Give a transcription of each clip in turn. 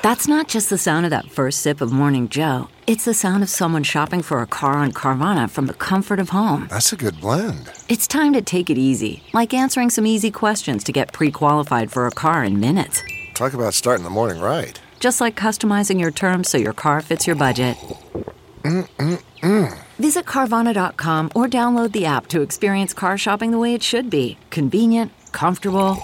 That's not just the sound of that first sip of Morning Joe. It's the sound of someone shopping for a car on Carvana from the comfort of home. That's a good blend. It's time to take it easy, like answering some easy questions to get pre-qualified for a car in minutes. Talk about starting the morning right. Just like customizing your terms so your car fits your budget. Visit Carvana.com or download the app to experience car shopping the way it should be. Convenient, comfortable.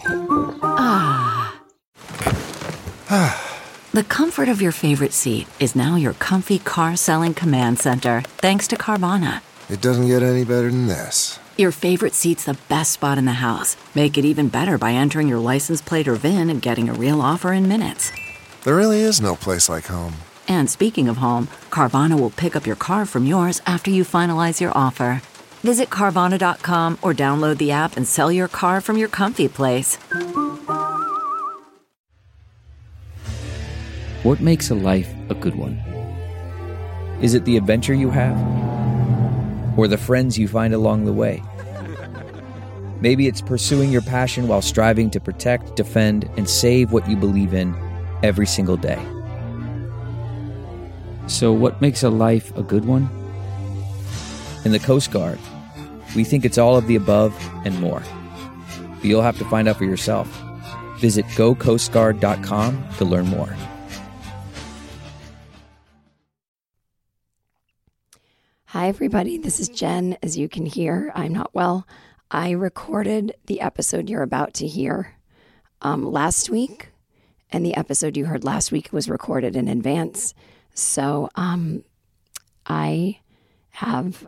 The comfort of your favorite seat is now your comfy car selling command center, thanks to Carvana. It doesn't get any better than this. Your favorite seat's the best spot in the house. Make it even better by entering your license plate or VIN and getting a real offer in minutes. There really is no place like home. And speaking of home, Carvana will pick up your car from yours after you finalize your offer. Visit Carvana.com or download the app and sell your car from your comfy place. What makes a life a good one? Is it the adventure you have? Or the friends you find along the way? Maybe it's pursuing your passion while striving to protect, defend, and save what you believe in every single day. So what makes a life a good one? In the Coast Guard, we think it's all of the above and more. But you'll have to find out for yourself. Visit gocoastguard.com to learn more. Hi, everybody. This is Jen. As you can hear, I'm not well. I recorded the episode you're about to hear last week, and the episode you heard last week was recorded in advance. So I have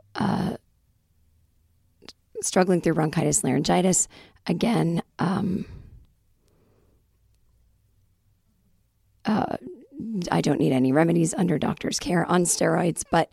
struggling through bronchitis, laryngitis. Again, I don't need any remedies under doctor's care on steroids, but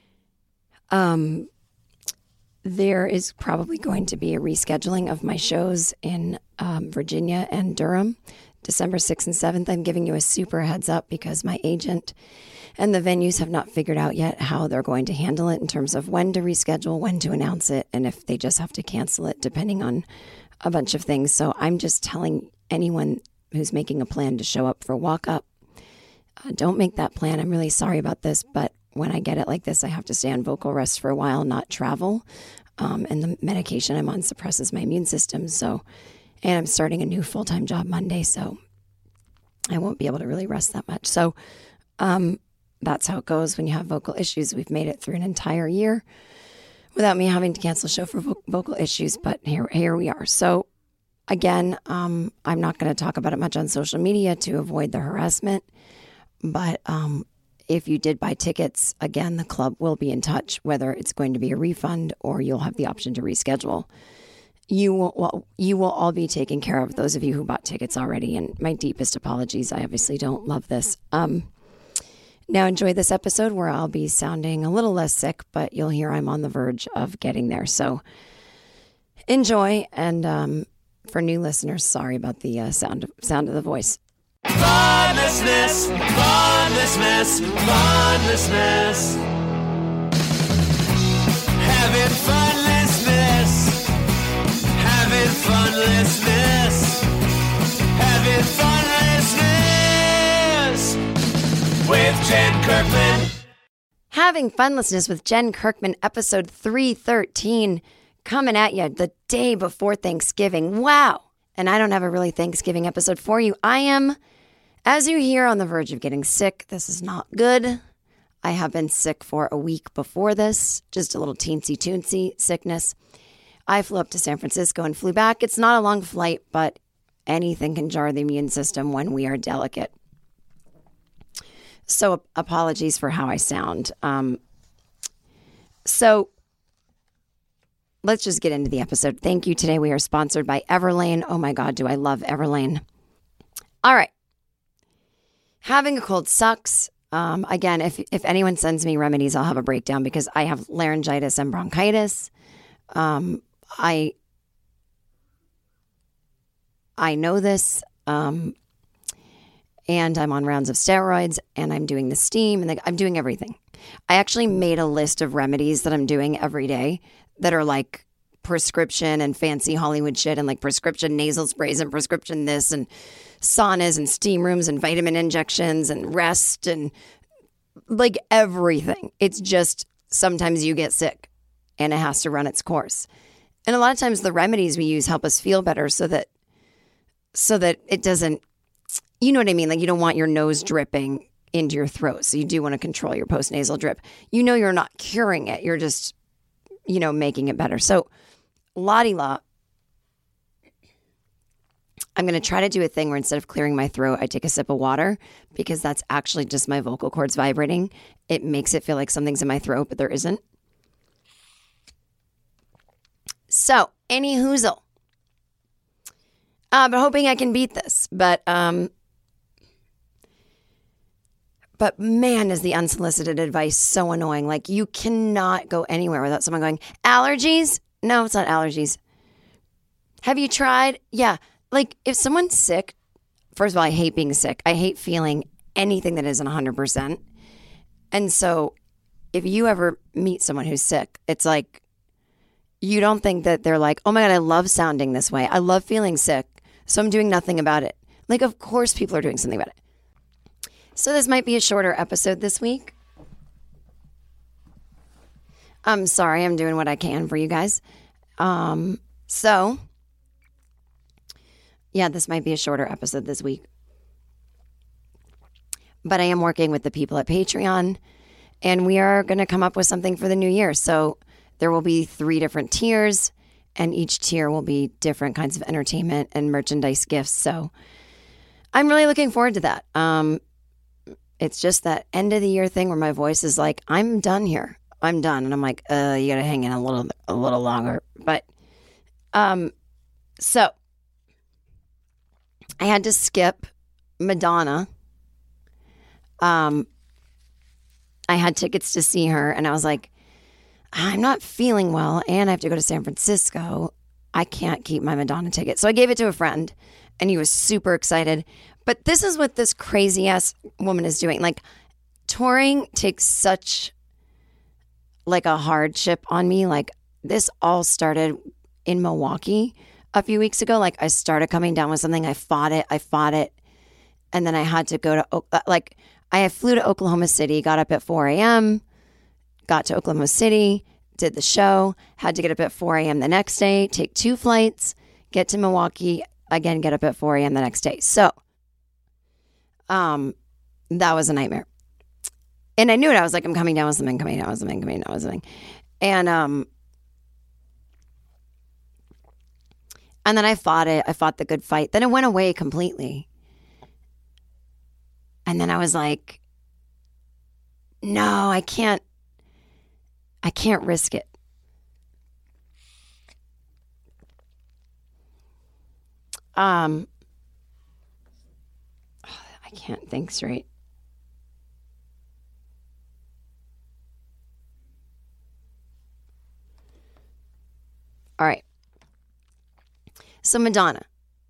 there is probably going to be a rescheduling of my shows in Virginia and Durham, December 6th and 7th. I'm giving you a super heads up because my agent and the venues have not figured out yet how they're going to handle it in terms of when to reschedule, when to announce it, and if they just have to cancel it depending on a bunch of things. So I'm just telling anyone who's making a plan to show up for Walk Up, don't make that plan. I'm really sorry about this, but when I get it like this, I have to stay on vocal rest for a while, not travel. And the medication I'm on suppresses my immune system. So, and I'm starting a new full-time job Monday, so I won't be able to really rest that much. So that's how it goes when you have vocal issues. We've made it through an entire year without me having to cancel a show for vocal issues, but here we are. So again, I'm not going to talk about it much on social media to avoid the harassment, but if you did buy tickets, again, the club will be in touch, whether it's going to be a refund or you'll have the option to reschedule. You will all be taken care of, those of you who bought tickets already, and my deepest apologies. I obviously don't love this. Now enjoy this episode where I'll be sounding a little less sick, but you'll hear I'm on the verge of getting there. So enjoy, and for new listeners, sorry about the sound of the voice. Fun-lessness, fun-lessness, fun-lessness. Having fun-lessness, having fun-lessness, having fun-lessness with Jen Kirkman. Having Funlessness with Jen Kirkman, episode 313, coming at you the day before Thanksgiving. Wow. And I don't have a really Thanksgiving episode for you. I am, as you hear, on the verge of getting sick. This is not good. I have been sick for a week before this, just a little teensy-toonsy sickness. I flew up to San Francisco and flew back. It's not a long flight, but anything can jar the immune system when we are delicate. So apologies for how I sound. So let's just get into the episode. Thank you. Today we are sponsored by Everlane. Oh my God, do I love Everlane. All right. Having a cold sucks. Again, if anyone sends me remedies, I'll have a breakdown because I have laryngitis and bronchitis. I know this, and I'm on rounds of steroids, and I'm doing the steam, and I'm doing everything. I actually made a list of remedies that I'm doing every day that are like prescription and fancy Hollywood shit and like prescription nasal sprays and prescription this and saunas and steam rooms and vitamin injections and rest and like everything. It's just sometimes you get sick and it has to run its course. And a lot of times the remedies we use help us feel better so that it doesn't, you know what I mean? Like you don't want your nose dripping into your throat. So you do want to control your postnasal drip. You know, you're not curing it. You're just, you know, making it better. So la-di-la, I'm going to try to do a thing where instead of clearing my throat, I take a sip of water because that's actually just my vocal cords vibrating. It makes it feel like something's in my throat, but there isn't. So, any hoozle. But hoping I can beat this. But man, is the unsolicited advice so annoying. Like, you cannot go anywhere without someone going, allergies? No, it's not allergies. Have you tried? Yeah. Like, if someone's sick, first of all, I hate being sick. I hate feeling anything that isn't 100%. And so, if you ever meet someone who's sick, it's like, you don't think that they're like, oh my God, I love sounding this way. I love feeling sick. So I'm doing nothing about it. Like, of course people are doing something about it. So this might be a shorter episode this week. I'm sorry, I'm doing what I can for you guys. So, yeah, this might be a shorter episode this week. But I am working with the people at Patreon, and we are going to come up with something for the new year. So there will be 3 different tiers, and each tier will be different kinds of entertainment and merchandise gifts. So I'm really looking forward to that. It's just that end of the year thing where my voice is like, I'm done here. I'm done. And I'm like, you got to hang in a little longer. But, so I had to skip Madonna. I had tickets to see her, and I was like, I'm not feeling well, and I have to go to San Francisco. I can't keep my Madonna ticket. So I gave it to a friend, and he was super excited. But this is what this crazy-ass woman is doing. Like, touring takes such, like, a hardship on me. Like, this all started in Milwaukee a few weeks ago. Like, I started coming down with something. I fought it. And then I had to go to, I flew to Oklahoma City, got up at 4 a.m., got to Oklahoma City, did the show, had to get up at 4 a.m. the next day, take 2 flights, get to Milwaukee, again, get up at 4 a.m. the next day. So, that was a nightmare. And I knew it. I was like, I'm coming down with something. And then I fought it. I fought the good fight. Then it went away completely. And then I was like, no, I can't risk it. I can't think straight. All right. So Madonna.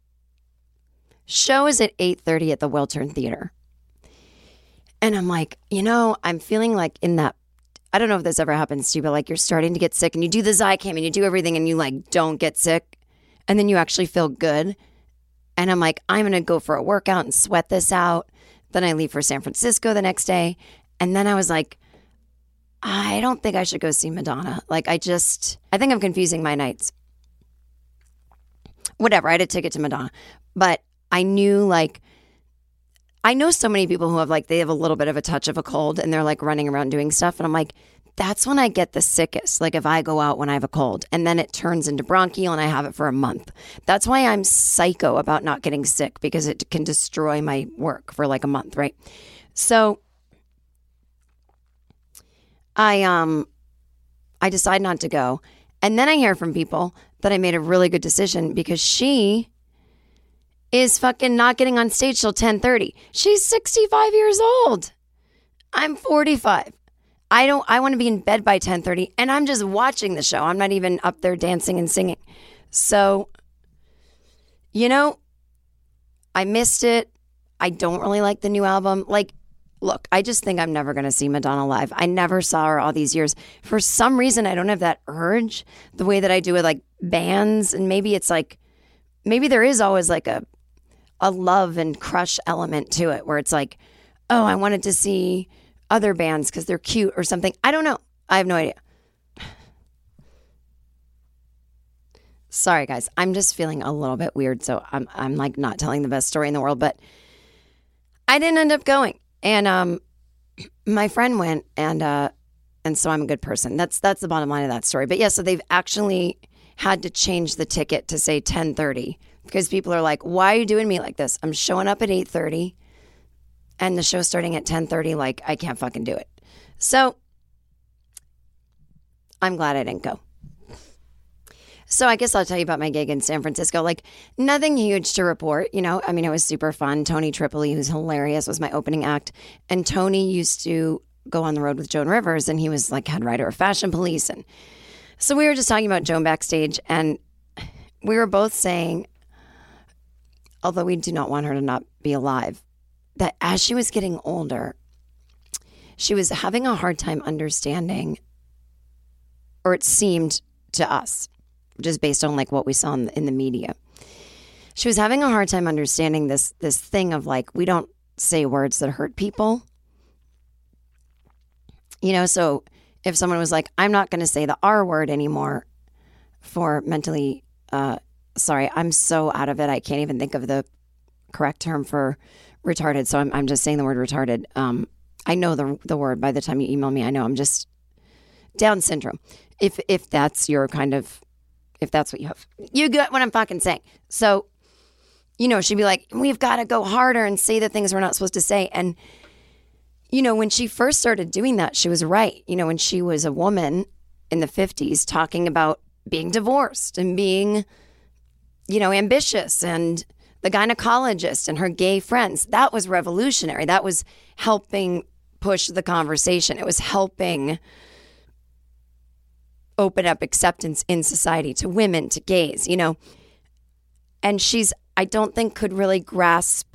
Show is at 8:30 at the Wiltern Theater. And I'm like, I'm feeling like in that, I don't know if this ever happens to you, but like you're starting to get sick and you do the Zicam and you do everything and you like don't get sick and then you actually feel good. And I'm like, I'm going to go for a workout and sweat this out. Then I leave for San Francisco the next day. And then I was like, I don't think I should go see Madonna. Like I think I'm confusing my nights. Whatever, I had a ticket to Madonna. But I knew I know so many people who have they have a little bit of a touch of a cold and they're like running around doing stuff. And I'm like, that's when I get the sickest. Like if I go out when I have a cold and then it turns into bronchial and I have it for a month. That's why I'm psycho about not getting sick because it can destroy my work for like a month, right? So I decide not to go. And then I hear from people that I made a really good decision because she is fucking not getting on stage till 10:30. She's 65 years old. I'm 45. I want to be in bed by 10:30 and I'm just watching the show. I'm not even up there dancing and singing. So, I missed it. I don't really like the new album. Like, look, I just think I'm never going to see Madonna live. I never saw her all these years. For some reason, I don't have that urge the way that I do with like bands. And maybe it's like, maybe there is always like a love and crush element to it where it's like, oh, I wanted to see other bands because they're cute or something. I don't know. I have no idea. Sorry, guys. I'm just feeling a little bit weird. So I'm like not telling the best story in the world, but I didn't end up going. And my friend went, and so I'm a good person. That's the bottom line of that story. But yeah, so they've actually had to change the ticket to say 10:30 because people are like, why are you doing me like this? I'm showing up at 8:30 and the show's starting at 10:30. Like, I can't fucking do it. So I'm glad I didn't go. So I guess I'll tell you about my gig in San Francisco. Like, nothing huge to report, you know. I mean, it was super fun. Tony Tripoli, who's hilarious, was my opening act. And Tony used to go on the road with Joan Rivers, and he was like head writer of Fashion Police. And so we were just talking about Joan backstage, and we were both saying, although we do not want her to not be alive, that as she was getting older, she was having a hard time understanding, or it seemed to us, just based on like what we saw in the media. She was having a hard time understanding this thing of like, we don't say words that hurt people. You know, so if someone was like, I'm not going to say the R word anymore for mentally, sorry, I'm so out of it. I can't even think of the correct term for retarded. So I'm just saying the word retarded. I know the word by the time you email me. I know I'm just Down syndrome. If that's your kind of, if that's what you have, you get what I'm fucking saying. So, you know, she'd be like, we've got to go harder and say the things we're not supposed to say. And, you know, when she first started doing that, she was right. You know, when she was a woman in the 50s talking about being divorced and being, you know, ambitious and the gynecologist and her gay friends, that was revolutionary. That was helping push the conversation. It was helping open up acceptance in society to women, to gays, you know. And she's, I don't think, could really grasp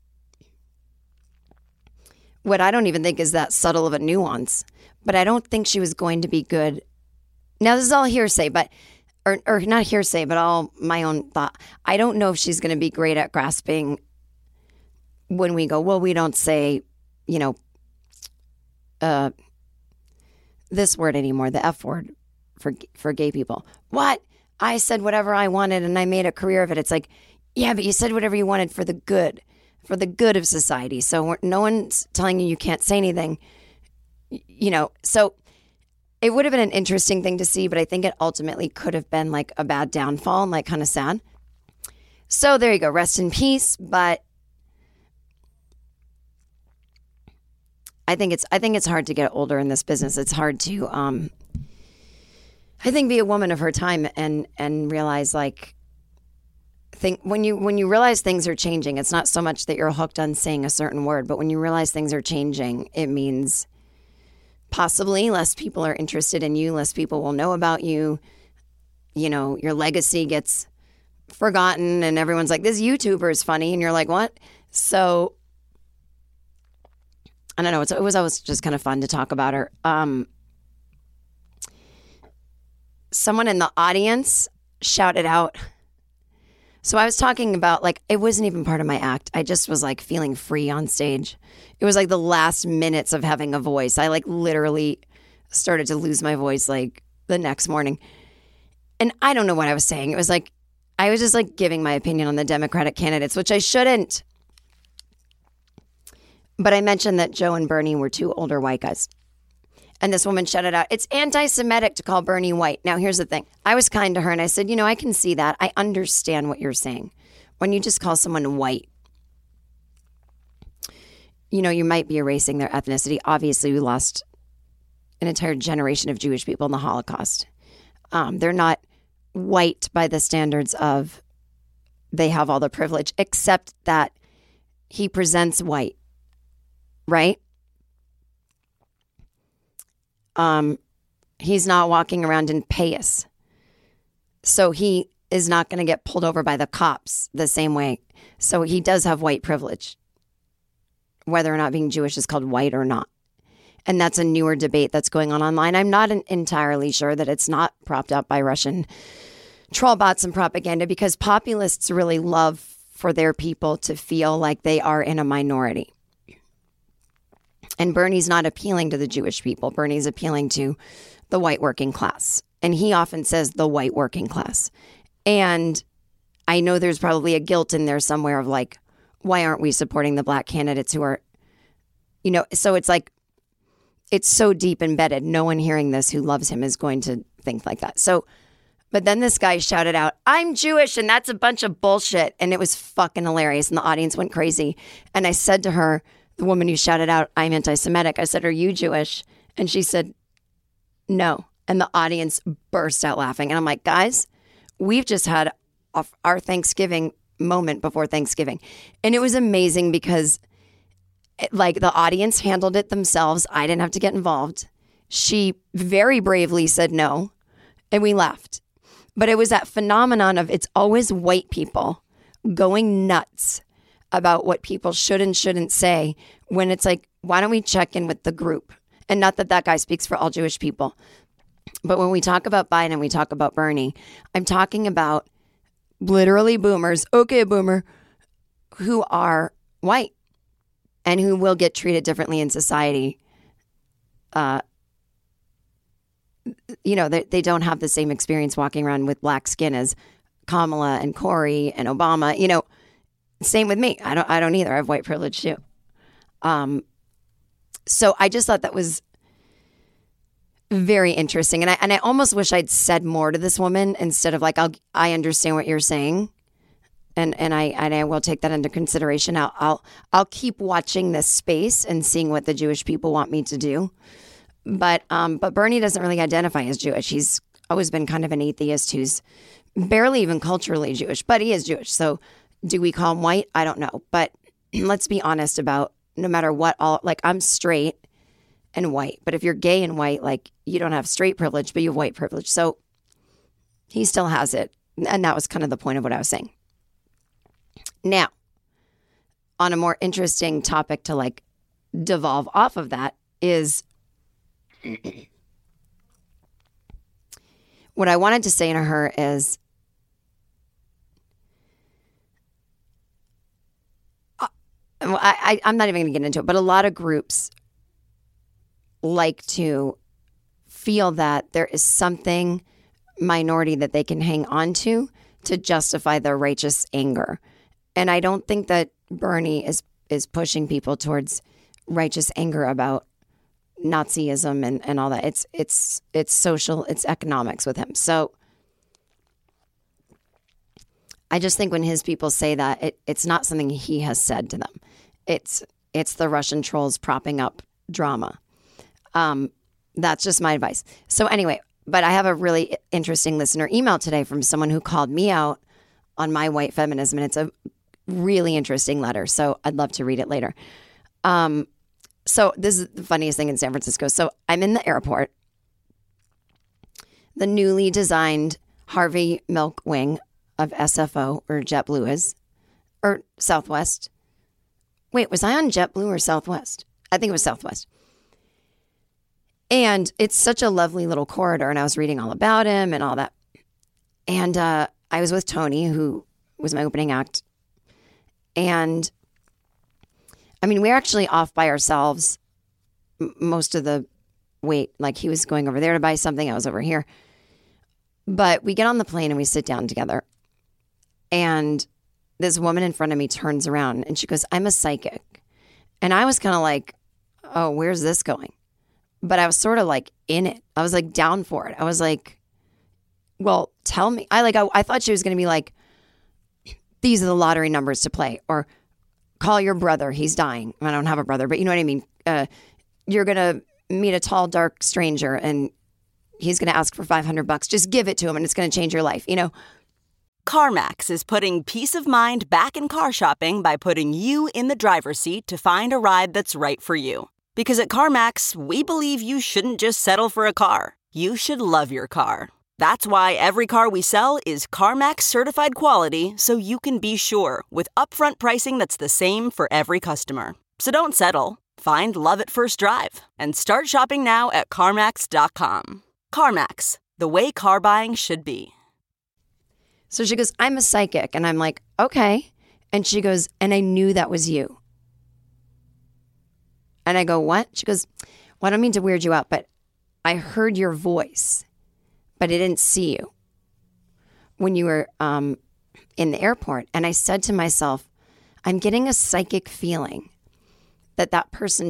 what I don't even think is that subtle of a nuance. But I don't think she was going to be good. Now, this is all hearsay, but, or not hearsay, but all my own thought. I don't know if she's going to be great at grasping when we go, well, we don't say, you know, this word anymore, the F word for gay people. What? I said whatever I wanted and I made a career of it. It's like, yeah, but you said whatever you wanted for the good of society. So no one's telling you can't say anything, you know. So it would have been an interesting thing to see, but I think it ultimately could have been like a bad downfall and like kind of sad. So there you go. Rest in peace. But I think it's hard to get older in this business. It's hard to, I think, be a woman of her time and realize like, when you realize things are changing, it's not so much that you're hooked on saying a certain word, but when you realize things are changing, it means possibly less people are interested in you, less people will know about you. You know, your legacy gets forgotten and everyone's like, this YouTuber is funny. And you're like, what? So I don't know. It was always just kind of fun to talk about her. Someone in the audience shouted out. So I was talking about, like, it wasn't even part of my act. I just was like feeling free on stage. It was like the last minutes of having a voice. I like literally started to lose my voice like the next morning. And I don't know what I was saying. It was like, I was just like giving my opinion on the Democratic candidates, which I shouldn't. But I mentioned that Joe and Bernie were two older white guys. And this woman shouted out, it's anti-Semitic to call Bernie white. Now, here's the thing. I was kind to her and I said, you know, I can see that. I understand what you're saying. When you just call someone white, you know, you might be erasing their ethnicity. Obviously, we lost an entire generation of Jewish people in the Holocaust. They're not white by the standards of they have all the privilege, except that he presents white, right? He's not walking around in payas. So he is not going to get pulled over by the cops the same way. So he does have white privilege. whether or not being Jewish is called white or not. And that's a newer debate that's going on online. I'm not entirely sure that it's not propped up by Russian troll bots and propaganda, because populists really love for their people to feel like they are in a minority. And Bernie's not appealing to the Jewish people. Bernie's appealing to the white working class. And he often says the white working class. And I know there's probably a guilt in there somewhere of like, why aren't we supporting the black candidates who are, you know, so it's like, it's so deep embedded. No one hearing this who loves him is going to think like that. So, but then this guy shouted out, I'm Jewish and that's a bunch of bullshit. And it was fucking hilarious. And the audience went crazy. And I said to her, the woman who shouted out, I'm anti-Semitic, I said, are you Jewish? And she said, no. And the audience burst out laughing. And I'm like, guys, we've just had our Thanksgiving moment before Thanksgiving. And it was amazing because like the audience handled it themselves. I didn't have to get involved. She very bravely said no, and we left. But it was that phenomenon of it's always white people going nuts about what people should and shouldn't say, when it's like, why don't we check in with the group? And not that that guy speaks for all Jewish people. But when we talk about Biden and we talk about Bernie, I'm talking about literally boomers, okay, boomer, who are white and who will get treated differently in society. You know, they don't have the same experience walking around with black skin as Kamala and Corey and Obama. You know, same with me. I don't either. I have white privilege too. So I just thought that was very interesting. And I almost wish I'd said more to this woman instead of like, I understand what you're saying. And I will take that into consideration. I'll keep watching this space and seeing what the Jewish people want me to do. But Bernie doesn't really identify as Jewish. He's always been kind of an atheist who's barely even culturally Jewish, but he is Jewish. So do we call him white? I don't know. But let's be honest about no matter what, like I'm straight and white. But if you're gay and white, like you don't have straight privilege, but you have white privilege. So he still has it. And that was kind of the point of what I was saying. Now, on a more interesting topic to like devolve off of that is what I wanted to say to her is I'm not even going to get into it, but a lot of groups like to feel that there is something minority that they can hang on to justify their righteous anger. And I don't think that Bernie is pushing people towards righteous anger about Nazism and all that. It's social, it's economics with him. So I just think when his people say that, it's not something he has said to them. It's the Russian trolls propping up drama. That's just my advice. So anyway, but I have a really interesting listener email today from someone who called me out on my white feminism, and it's a really interesting letter. So I'd love to read it later. So this is the funniest thing in San Francisco. So I'm in the airport. The newly designed Harvey Milk Wing of SFO, or JetBlue is, or Southwest. Wait, was I on JetBlue or Southwest? I think it was Southwest. And it's such a lovely little corridor, and I was reading all about him and all that. And I was with Tony, who was my opening act. And I mean, we're actually off by ourselves most of the wait. Like he was going over there to buy something. I was over here. But we get on the plane and we sit down together. And this woman in front of me turns around and she goes, I'm a psychic. And I was kind of like, oh, where's this going? But I was sort of like in it. I was like down for it. I was like, well, tell me. I thought she was going to be like, these are the lottery numbers to play, or call your brother. He's dying. I don't have a brother, but you know what I mean? You're going to meet a tall, dark stranger and he's going to ask for $500. Just give it to him and it's going to change your life. You know, CarMax is putting peace of mind back in car shopping by putting you in the driver's seat to find a ride that's right for you. Because at CarMax, we believe you shouldn't just settle for a car. You should love your car. That's why every car we sell is CarMax certified quality, so you can be sure with upfront pricing that's the same for every customer. So don't settle. Find love at first drive and start shopping now at CarMax.com. CarMax, the way car buying should be. So she goes, I'm a psychic. And I'm like, okay. And she goes, and I knew that was you. And I go, what? She goes, well, I don't mean to weird you out, but I heard your voice, but I didn't see you when you were in the airport. And I said to myself, I'm getting a psychic feeling that person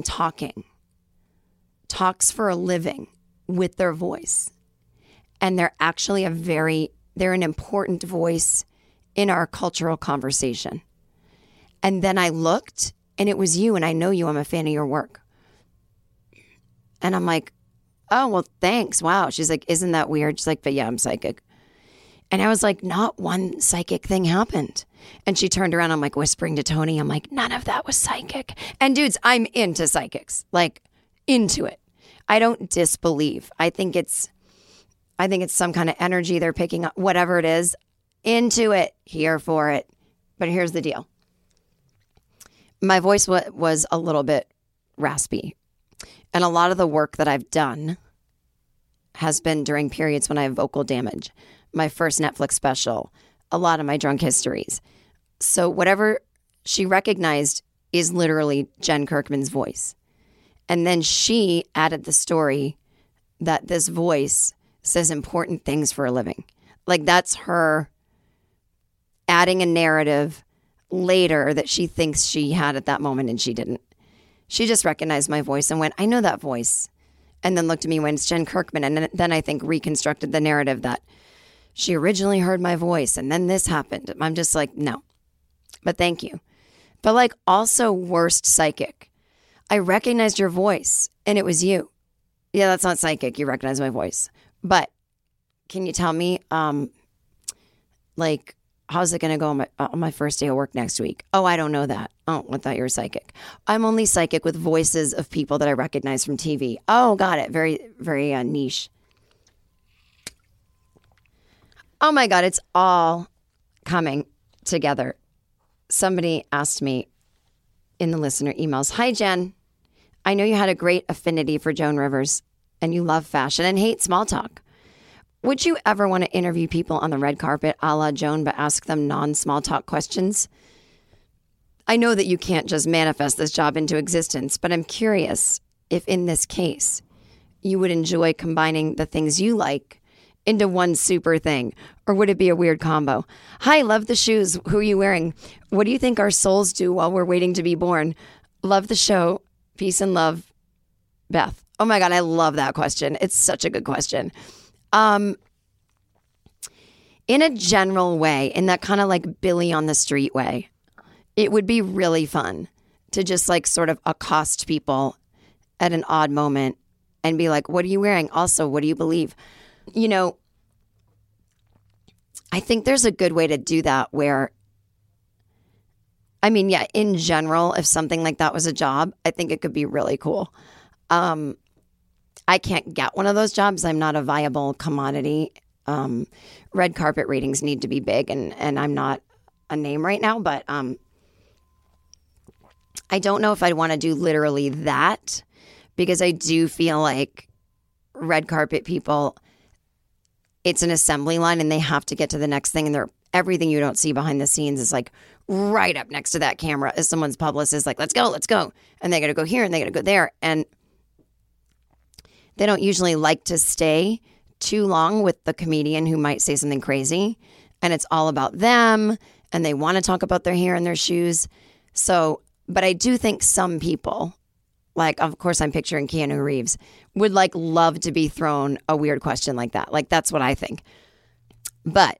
talks for a living with their voice. And they're actually they're an important voice in our cultural conversation. And then I looked and it was you, and I know you, I'm a fan of your work. And I'm like, oh, well, thanks. Wow. She's like, isn't that weird? She's like, but yeah, I'm psychic. And I was like, not one psychic thing happened. And she turned around, I'm like whispering to Tony, I'm like, none of that was psychic. And dudes, I'm into psychics, like into it. I don't disbelieve. I think it's some kind of energy they're picking up, whatever it is. Into it, here for it. But here's the deal. My voice was a little bit raspy. And a lot of the work that I've done has been during periods when I have vocal damage. My first Netflix special, a lot of my drunk histories. So whatever she recognized is literally Jen Kirkman's voice. And then she added the story that this voice says important things for a living. Like that's her adding a narrative later that she thinks she had at that moment and she didn't. She just recognized my voice and went, I know that voice. And then looked at me when it's Jen Kirkman. And then I think reconstructed the narrative that she originally heard my voice and then this happened. I'm just like, no, but thank you. But like also worst psychic. I recognized your voice and it was you. Yeah, that's not psychic. You recognize my voice. But can you tell me, like, how's it going to go on my first day of work next week? Oh, I don't know that. Oh, I thought you were psychic. I'm only psychic with voices of people that I recognize from TV. Oh, got it. Very, very niche. Oh my God, it's all coming together. Somebody asked me in the listener emails, hi, Jen. I know you had a great affinity for Joan Rivers and you love fashion and hate small talk. Would you ever want to interview people on the red carpet a la Joan, but ask them non-small talk questions? I know that you can't just manifest this job into existence, but I'm curious if in this case, you would enjoy combining the things you like into one super thing, or would it be a weird combo? Hi, love the shoes. Who are you wearing? What do you think our souls do while we're waiting to be born? Love the show. Peace and love, Beth. Oh my God, I love that question. It's such a good question. In a general way, in that kind of like Billy on the street way, it would be really fun to just like sort of accost people at an odd moment and be like, what are you wearing? Also, what do you believe? You know, I think there's a good way to do that where, I mean, yeah, in general, if something like that was a job, I think it could be really cool. I can't get one of those jobs. I'm not a viable commodity. Red carpet ratings need to be big, and I'm not a name right now, but I don't know if I'd want to do literally that, because I do feel like red carpet people, it's an assembly line and they have to get to the next thing, and everything you don't see behind the scenes is like right up next to that camera as someone's publicist, like, let's go. And they got to go here and they got to go there. And they don't usually like to stay too long with the comedian who might say something crazy, and it's all about them and they want to talk about their hair and their shoes. So, but I do think some people, like, of course I'm picturing Keanu Reeves, would like love to be thrown a weird question like that. Like, that's what I think. But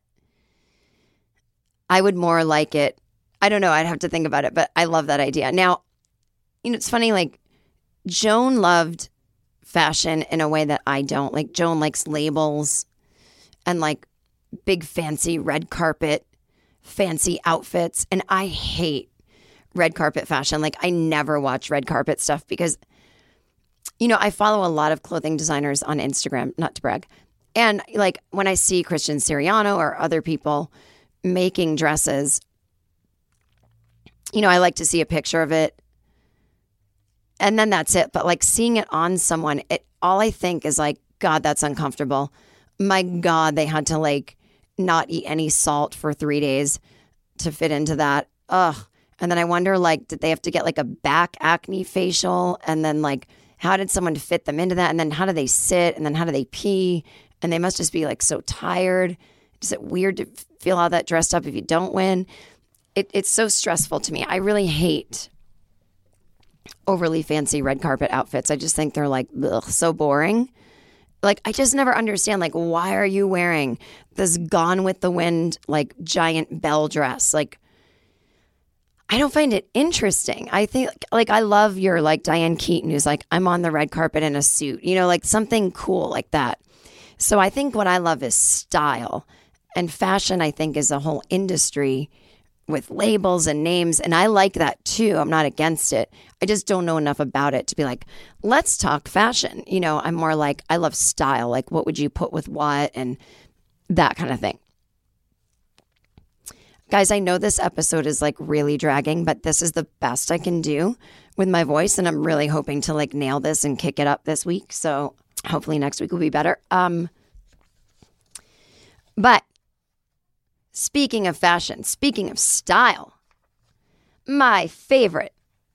I would more like it. I don't know. I'd have to think about it, but I love that idea. Now, you know, it's funny, like Joan loved fashion in a way that I don't. Like, Joan likes labels and like big fancy red carpet, fancy outfits. And I hate red carpet fashion. Like, I never watch red carpet stuff because, you know, I follow a lot of clothing designers on Instagram, not to brag. And like when I see Christian Siriano or other people making dresses, you know, I like to see a picture of it And then that's it. But like seeing it on someone, all I think is like, God, that's uncomfortable. My God, they had to like not eat any salt for 3 days to fit into that. Ugh. And then I wonder, like, did they have to get like a back acne facial? And then like, how did someone fit them into that? And then how do they sit? And then how do they pee? And they must just be like so tired. Is it weird to feel all that dressed up if you don't win? It's so stressful to me. I really hate overly fancy red carpet outfits. I just think they're like, ugh, so boring. Like, I just never understand, like, why are you wearing this Gone with the Wind, like, giant bell dress? Like, I don't find it interesting. I think, like, I love your, like, Diane Keaton, who's like, I'm on the red carpet in a suit, you know, like something cool like that. So I think what I love is style. And fashion, I think, is a whole industry with labels and names. And I like that too. I'm not against it. I just don't know enough about it to be like, let's talk fashion. You know, I'm more like, I love style. Like, what would you put with what and that kind of thing. Guys, I know this episode is like really dragging, but this is the best I can do with my voice. And I'm really hoping to like nail this and kick it up this week. So hopefully next week will be better. But speaking of fashion, speaking of style, my favorite.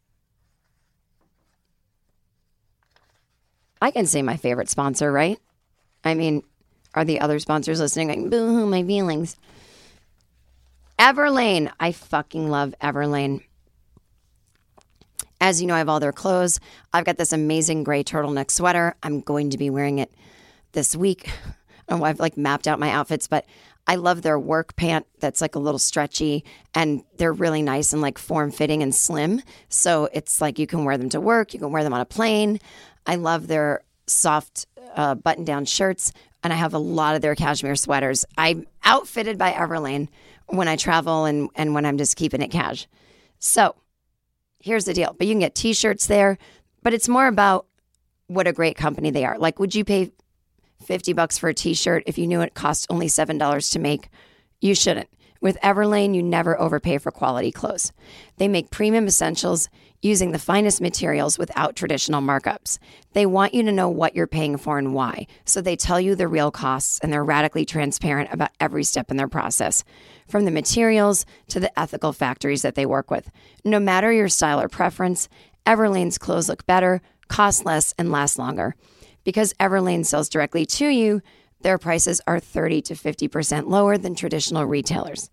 I can say my favorite sponsor, right? I mean, are the other sponsors listening going, boo-hoo, my feelings? Everlane. I fucking love Everlane. As you know, I have all their clothes. I've got this amazing gray turtleneck sweater. I'm going to be wearing it this week. Oh, I've like mapped out my outfits, but I love their work pant that's like a little stretchy, and they're really nice and like form-fitting and slim. So it's like you can wear them to work. You can wear them on a plane. I love their soft button-down shirts, and I have a lot of their cashmere sweaters. I'm outfitted by Everlane when I travel and when I'm just keeping it cash. So here's the deal. But you can get T-shirts there, but it's more about what a great company they are. Like, would you pay $50 for a T-shirt if you knew it cost only $7 to make? You shouldn't. With Everlane, you never overpay for quality clothes. They make premium essentials using the finest materials without traditional markups. They want you to know what you're paying for and why, so they tell you the real costs, and they're radically transparent about every step in their process, from the materials to the ethical factories that they work with. No matter your style or preference, Everlane's clothes look better, cost less, and last longer. Because Everlane sells directly to you, their prices are 30 to 50% lower than traditional retailers.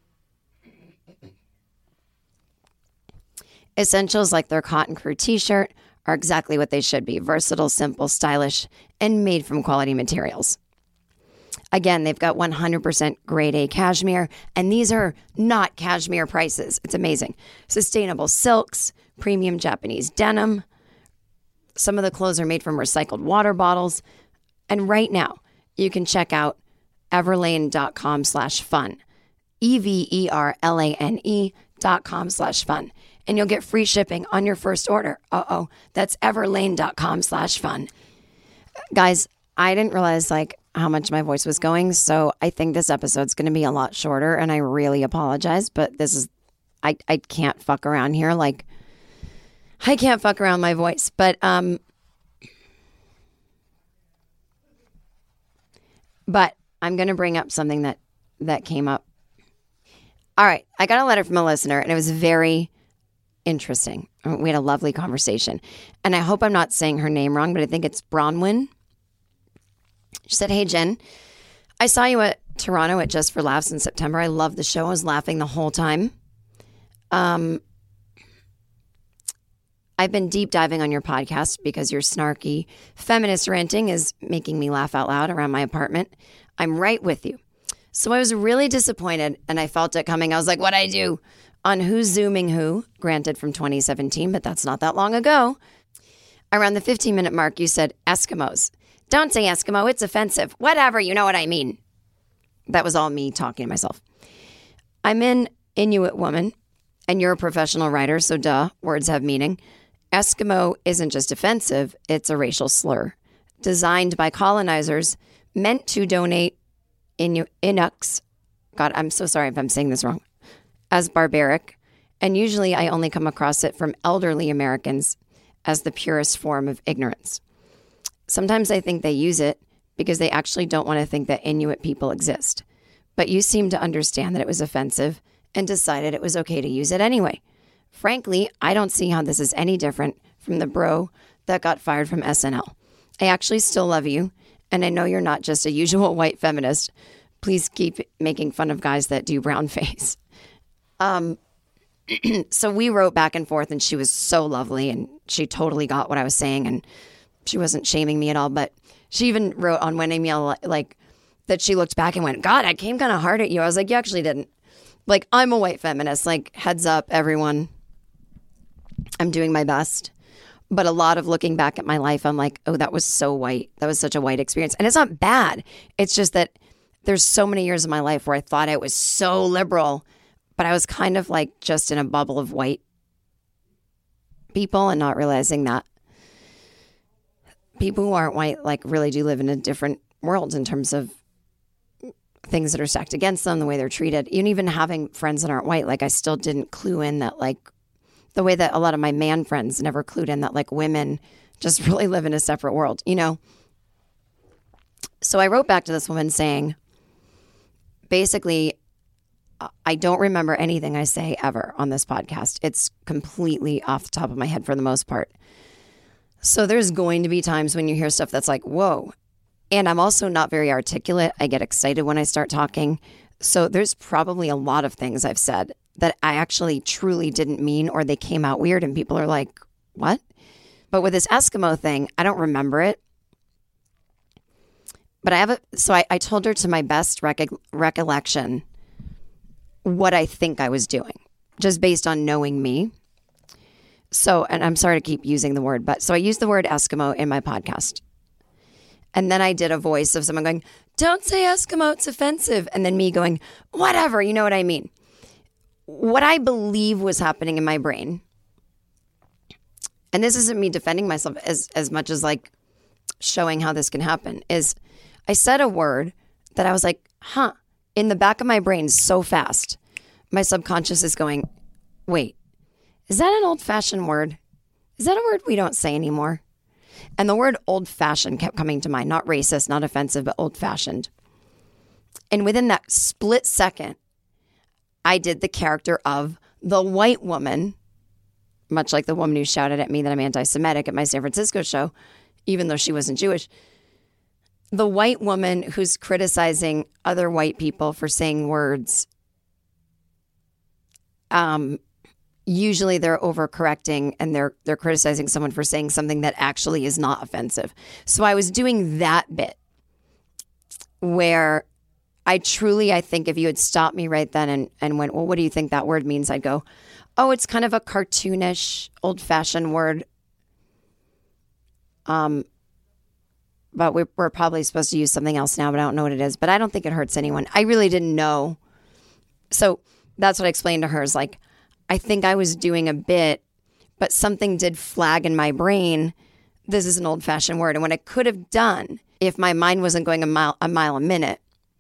Essentials like their Cotton Crew t-shirt are exactly what they should be: versatile, simple, stylish, and made from quality materials. Again, they've got 100% grade A cashmere, and these are not cashmere prices. It's amazing. Sustainable silks, premium Japanese denim. Some of the clothes are made from recycled water bottles. And right now, you can check out everlane.com/fun. EVERLANE.com/fun. And you'll get free shipping on your first order. That's everlane.com/fun. Guys, I didn't realize like how much my voice was going. So I think this episode's going to be a lot shorter, and I really apologize, but this is, I can't fuck around here. Like, I can't fuck around my voice, but I'm going to bring up something that came up. All right. I got a letter from a listener, and it was very interesting. We had a lovely conversation, and I hope I'm not saying her name wrong, but I think it's Bronwyn. She said, "Hey, Jen, I saw you at Toronto at Just for Laughs in September. I loved the show. I was laughing the whole time. I've been deep diving on your podcast because your snarky feminist ranting is making me laugh out loud around my apartment. I'm right with you. So I was really disappointed, and I felt it coming. I was like, what'd I do? On Who's Zooming Who, granted from 2017, but that's not that long ago. Around the 15-minute mark, you said Eskimos. Don't say Eskimo. It's offensive. Whatever. You know what I mean." That was all me talking to myself. I'm an Inuit woman, and you're a professional writer, so duh, words have meaning. Eskimo isn't just offensive, it's a racial slur. Designed by colonizers, meant to donate Inuks, God, I'm so sorry if I'm saying this wrong, as barbaric. And usually I only come across it from elderly Americans as the purest form of ignorance. Sometimes I think they use it because they actually don't want to think that Inuit people exist. But you seem to understand that it was offensive and decided it was okay to use it anyway. Frankly, I don't see how this is any different from the bro that got fired from SNL. I actually still love you, and I know you're not just a usual white feminist. Please keep making fun of guys that do brown face. So we wrote back and forth, and she was so lovely, and she totally got what I was saying, and she wasn't shaming me at all. But she even wrote on one email like that she looked back and went, God, I came kind of hard at you. I was like, you actually didn't. Like, I'm a white feminist. Like, heads up, everyone. I'm doing my best. But a lot of looking back at my life, I'm like, oh, that was so white. That was such a white experience. And it's not bad. It's just that there's so many years of my life where I thought I was so liberal, but I was kind of like just in a bubble of white people and not realizing that people who aren't white like really do live in a different world in terms of things that are stacked against them, the way they're treated. Even having friends that aren't white, like I still didn't clue in that like the way that a lot of my man friends never clued in that like women just really live in a separate world, you know? So I wrote back to this woman saying, basically, I don't remember anything I say ever on this podcast. It's completely off the top of my head for the most part. So there's going to be times when you hear stuff that's like, whoa. And I'm also not very articulate. I get excited when I start talking. So there's probably a lot of things I've said that I actually truly didn't mean, or they came out weird and people are like, what? But with this Eskimo thing, I don't remember it. But I told her to my best recollection what I think I was doing, just based on knowing me. So, and I'm sorry to keep using the word, but so I used the word Eskimo in my podcast. And then I did a voice of someone going, don't say Eskimo, it's offensive. And then me going, whatever, you know what I mean? What I believe was happening in my brain, and this isn't me defending myself as much as like showing how this can happen, is I said a word that I was like, in the back of my brain so fast. My subconscious is going, wait, is that an old-fashioned word? Is that a word we don't say anymore? And the word old-fashioned kept coming to mind, not racist, not offensive, but old-fashioned. And within that split second, I did the character of the white woman, much like the woman who shouted at me that I'm anti-Semitic at my San Francisco show, even though she wasn't Jewish. The white woman who's criticizing other white people for saying words. Usually they're overcorrecting and they're criticizing someone for saying something that actually is not offensive. So I was doing that bit where I think if you had stopped me right then and went, well, what do you think that word means? I'd go, oh, it's kind of a cartoonish, old-fashioned word. But we're probably supposed to use something else now, but I don't know what it is. But I don't think it hurts anyone. I really didn't know. So that's what I explained to her is like, I think I was doing a bit, but something did flag in my brain. This is an old-fashioned word. And what I could have done, if my mind wasn't going a mile a minute,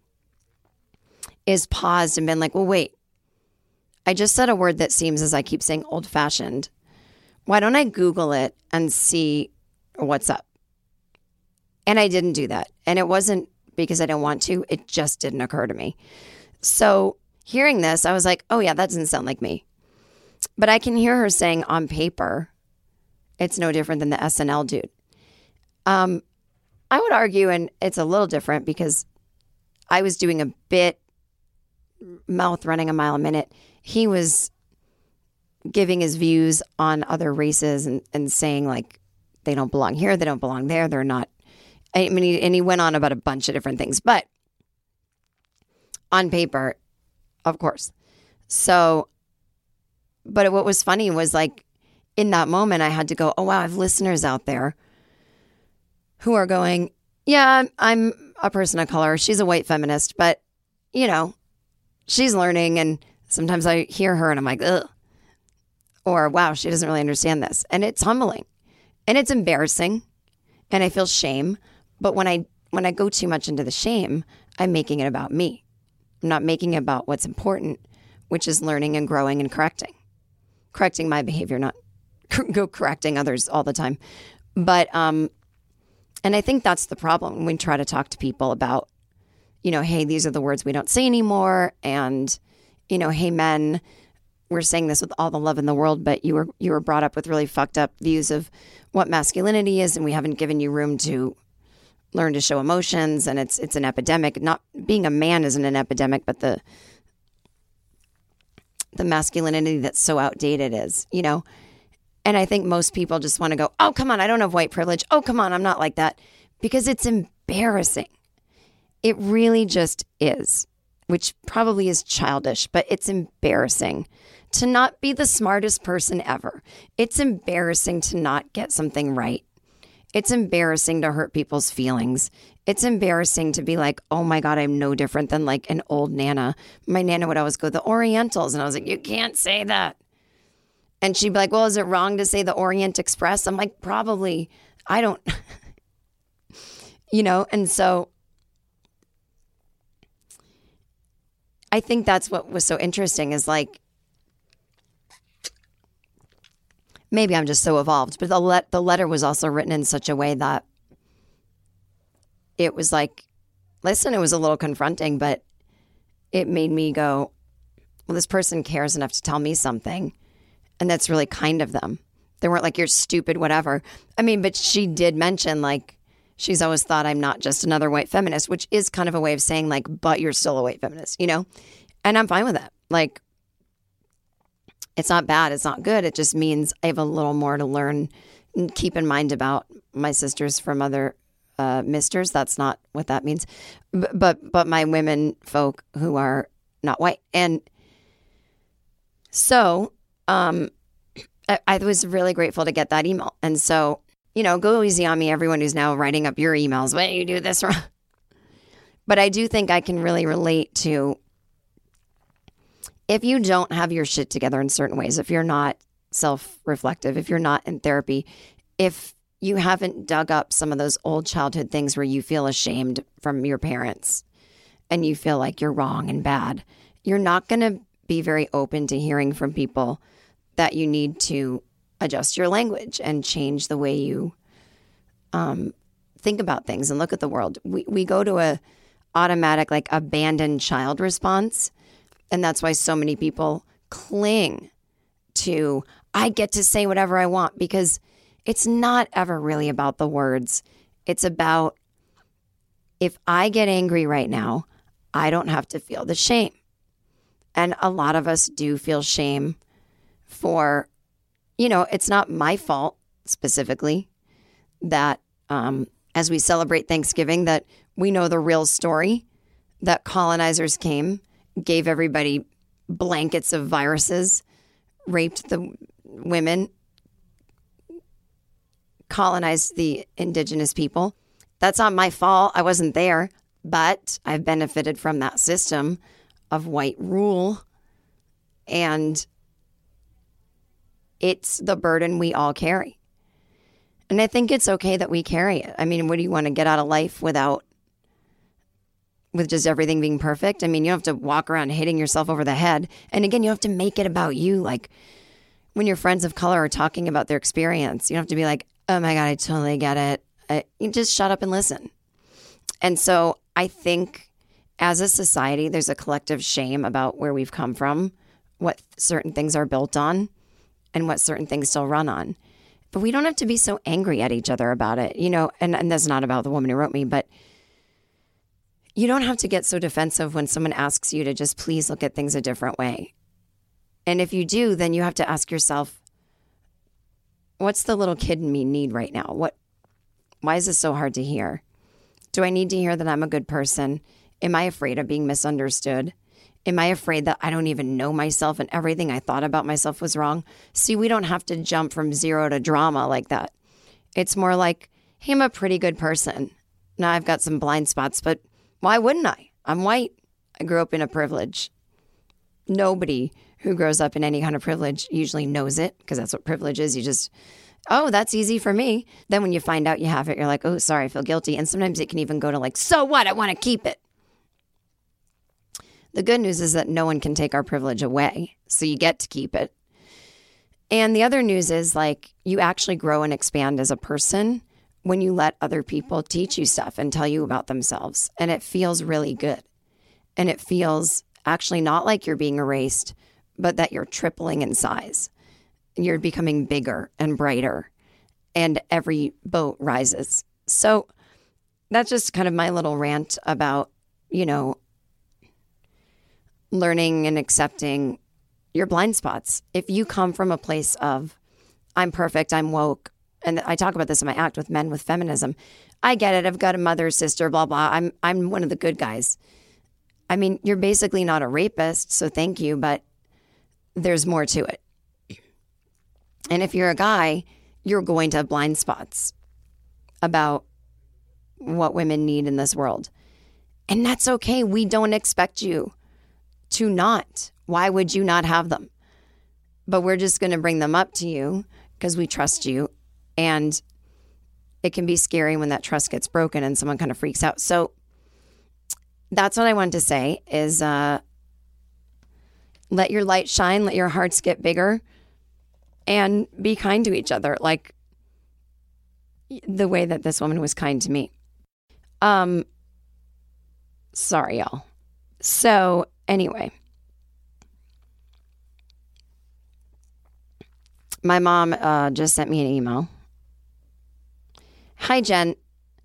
is paused and been like, well, wait, I just said a word that seems, as I keep saying, old-fashioned. Why don't I Google it and see what's up? And I didn't do that. And it wasn't because I didn't want to. It just didn't occur to me. So hearing this, I was like, oh, yeah, that doesn't sound like me. But I can hear her saying on paper, it's no different than the SNL dude. I would argue, and it's a little different because I was doing a bit, mouth running a mile a minute. He was giving his views on other races and saying like, they don't belong here, they don't belong there, they're not. I mean, and he went on about a bunch of different things, but on paper, of course. So, but what was funny was like, in that moment, I had to go, oh, wow, I have listeners out there who are going, yeah, I'm a person of color. She's a white feminist, but, you know, she's learning. And sometimes I hear her and I'm like, ugh. Or, wow, she doesn't really understand this. And it's humbling and it's embarrassing and I feel shame. But when I go too much into the shame, I'm making it about me. I'm not making it about what's important, which is learning and growing and correcting my behavior, not go correcting others all the time. But, and I think that's the problem when we try to talk to people about, hey, these are the words we don't say anymore. And, hey, men, we're saying this with all the love in the world, but you were brought up with really fucked up views of what masculinity is, and we haven't given you room to learn to show emotions, and it's an epidemic. Not being a man isn't an epidemic, but the masculinity that's so outdated is, And I think most people just want to go, oh, come on, I don't have white privilege. Oh, come on, I'm not like that. Because it's embarrassing. It really just is, which probably is childish, but it's embarrassing to not be the smartest person ever. It's embarrassing to not get something right. It's embarrassing to hurt people's feelings. It's embarrassing to be like, oh my God, I'm no different than like an old Nana. My Nana would always go, the Orientals. And I was like, you can't say that. And she'd be like, well, is it wrong to say the Orient Express? I'm like, probably. I don't, and so I think that's what was so interesting is like, maybe I'm just so evolved, but the letter was also written in such a way that it was like, listen, it was a little confronting, but it made me go, well, this person cares enough to tell me something. And that's really kind of them. They weren't like, you're stupid, whatever. I mean, but she did mention like, she's always thought I'm not just another white feminist, which is kind of a way of saying like, but you're still a white feminist, And I'm fine with that. Like, it's not bad. It's not good. It just means I have a little more to learn and keep in mind about my sisters from other misters. That's not what that means. But my women folk who are not white. And so I was really grateful to get that email. And so, go easy on me, everyone who's now writing up your emails. Why you do this wrong? But I do think I can really relate to if you don't have your shit together in certain ways, if you're not self-reflective, if you're not in therapy, if you haven't dug up some of those old childhood things where you feel ashamed from your parents and you feel like you're wrong and bad, you're not going to be very open to hearing from people that you need to adjust your language and change the way you think about things and look at the world. We go to a automatic, like, abandoned child response. And that's why so many people cling to, I get to say whatever I want, because it's not ever really about the words. It's about, if I get angry right now, I don't have to feel the shame. And a lot of us do feel shame for, it's not my fault specifically that as we celebrate Thanksgiving, that we know the real story, that colonizers came, gave everybody blankets of viruses, raped the women, colonized the indigenous people. That's not my fault. I wasn't there, but I've benefited from that system of white rule. And it's the burden we all carry. And I think it's okay that we carry it. I mean, what do you want to get out of life with just everything being perfect? I mean, you don't have to walk around hitting yourself over the head. And again, you have to make it about you. Like when your friends of color are talking about their experience, you don't have to be like, oh my God, I totally get it. You just shut up and listen. And so I think as a society, there's a collective shame about where we've come from, what certain things are built on, and what certain things still run on. But we don't have to be so angry at each other about it, and that's not about the woman who wrote me, but you don't have to get so defensive when someone asks you to just please look at things a different way. And if you do, then you have to ask yourself, what's the little kid in me need right now? Why is this so hard to hear? Do I need to hear that I'm a good person? Am I afraid of being misunderstood? Am I afraid that I don't even know myself and everything I thought about myself was wrong? See, we don't have to jump from zero to drama like that. It's more like, hey, I'm a pretty good person. Now I've got some blind spots, but why wouldn't I? I'm white. I grew up in a privilege. Nobody who grows up in any kind of privilege usually knows it, because that's what privilege is. You just, oh, that's easy for me. Then when you find out you have it, you're like, oh, sorry, I feel guilty. And sometimes it can even go to like, so what? I want to keep it. The good news is that no one can take our privilege away. So you get to keep it. And the other news is like you actually grow and expand as a person when you let other people teach you stuff and tell you about themselves. And it feels really good. And it feels actually not like you're being erased, but that you're tripling in size. You're becoming bigger and brighter, and every boat rises. So that's just kind of my little rant about, you know, learning and accepting your blind spots. If you come from a place of, I'm perfect, I'm woke, and I talk about this in my act with Men with Feminism. I get it. I've got a mother, sister, blah, blah. I'm one of the good guys. I mean, you're basically not a rapist, so thank you, but there's more to it. And if you're a guy, you're going to have blind spots about what women need in this world. And that's okay. We don't expect you to not. Why would you not have them? But we're just going to bring them up to you because we trust you. And it can be scary when that trust gets broken and someone kind of freaks out. So that's what I wanted to say is let your light shine, let your hearts get bigger, and be kind to each other, like the way that this woman was kind to me. Sorry, y'all. So anyway, my mom just sent me an email. Hi, Jen.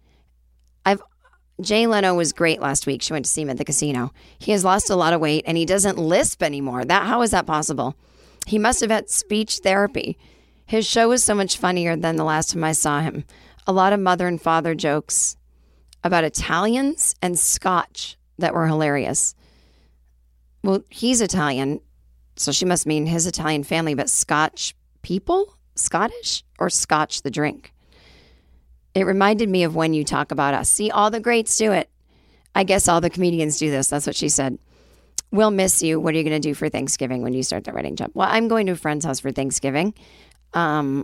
Jay Leno was great last week. She went to see him at the casino. He has lost a lot of weight and he doesn't lisp anymore. How is that possible? He must have had speech therapy. His show was so much funnier than the last time I saw him. A lot of mother and father jokes about Italians and Scotch that were hilarious. Well, he's Italian, so she must mean his Italian family, but Scotch people? Scottish? Or Scotch the drink? It reminded me of When You Talk About Us. See, all the greats do it. I guess all the comedians do this. That's what she said. We'll miss you. What are you going to do for Thanksgiving when you start the writing job? Well, I'm going to a friend's house for Thanksgiving. And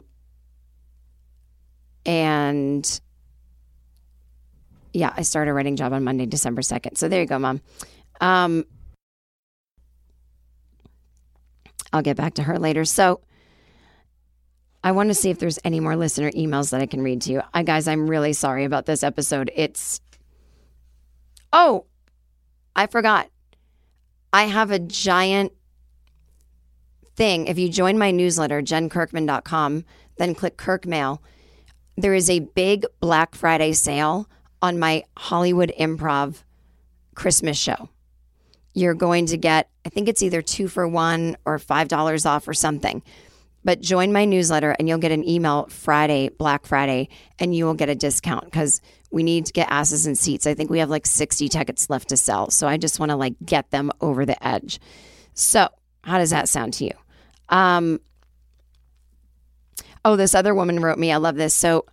yeah, I start a writing job on Monday, December 2nd. So there you go, Mom. I'll get back to her later. So I want to see if there's any more listener emails that I can read to you. Guys, I'm really sorry about this episode. Oh, I forgot. I have a giant thing. If you join my newsletter, jenkirkman.com, then click Kirk Mail, there is a big Black Friday sale on my Hollywood Improv Christmas show. You're going to get, I think it's either 2 for $1 or $5 off or something. But join my newsletter and you'll get an email Friday, Black Friday, and you will get a discount because we need to get asses in seats. I think we have like 60 tickets left to sell. So I just want to like get them over the edge. So how does that sound to you? This other woman wrote me. I love this. So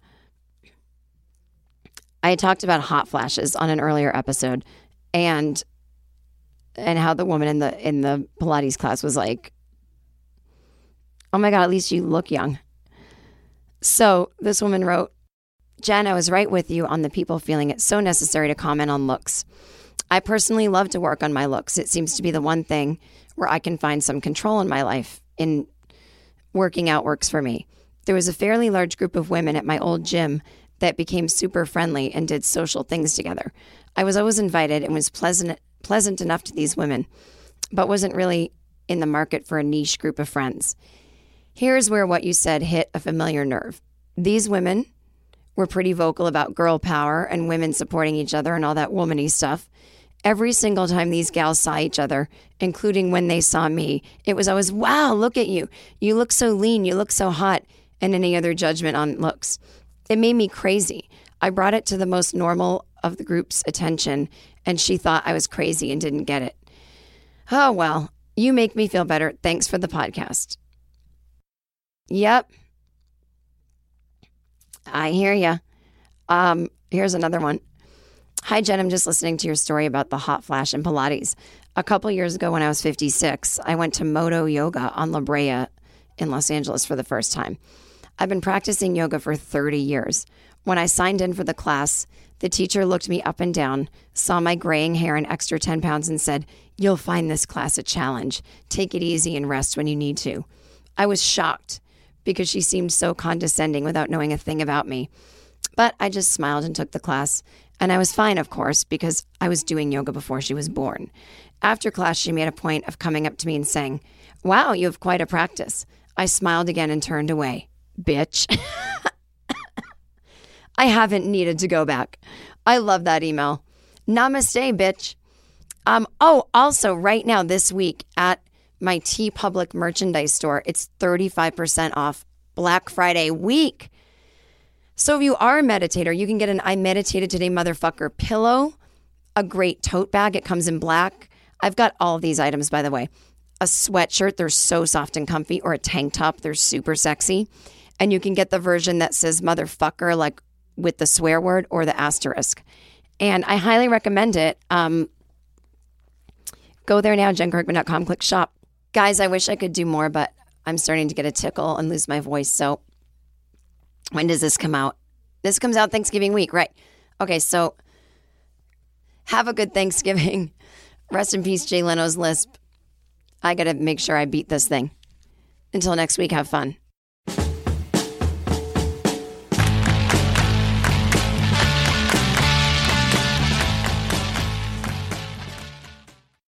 I had talked about hot flashes on an earlier episode and how the woman in the Pilates class was like, oh my God, at least you look young. So this woman wrote, Jen, I was right with you on the people feeling it so necessary to comment on looks. I personally love to work on my looks. It seems to be the one thing where I can find some control in my life. In working out works for me. There was a fairly large group of women at my old gym that became super friendly and did social things together. I was always invited and was pleasant enough to these women, but wasn't really in the market for a niche group of friends. Here's where what you said hit a familiar nerve. These women were pretty vocal about girl power and women supporting each other and all that womany stuff. Every single time these gals saw each other, including when they saw me, it was always, wow, look at you. You look so lean. You look so hot. And any other judgment on looks. It made me crazy. I brought it to the most normal of the group's attention, and she thought I was crazy and didn't get it. Oh, well, you make me feel better. Thanks for the podcast. Yep. I hear ya. Here's another one. Hi, Jen. I'm just listening to your story about the hot flash in Pilates. A couple years ago when I was 56, I went to Moto Yoga on La Brea in Los Angeles for the first time. I've been practicing yoga for 30 years. When I signed in for the class, the teacher looked me up and down, saw my graying hair and extra 10 pounds and said, "You'll find this class a challenge. Take it easy and rest when you need to." I was shocked because she seemed so condescending without knowing a thing about me. But I just smiled and took the class. And I was fine, of course, because I was doing yoga before she was born. After class, she made a point of coming up to me and saying, "Wow, you have quite a practice." I smiled again and turned away. Bitch. I haven't needed to go back. I love that email. Namaste, bitch. Also, right now this week at my TeePublic merchandise store, it's 35% off Black Friday week. So if you are a meditator, you can get an I Meditated Today Motherfucker pillow, a great tote bag. It comes in black. I've got all of these items, by the way. A sweatshirt, they're so soft and comfy, or a tank top, they're super sexy. And you can get the version that says motherfucker, like with the swear word or the asterisk. And I highly recommend it. Go there now, JenKirkman.com, click shop. Guys, I wish I could do more, but I'm starting to get a tickle and lose my voice. So when does this come out? This comes out Thanksgiving week, right? Okay, so have a good Thanksgiving. Rest in peace, Jay Leno's lisp. I got to make sure I beat this thing. Until next week, have fun.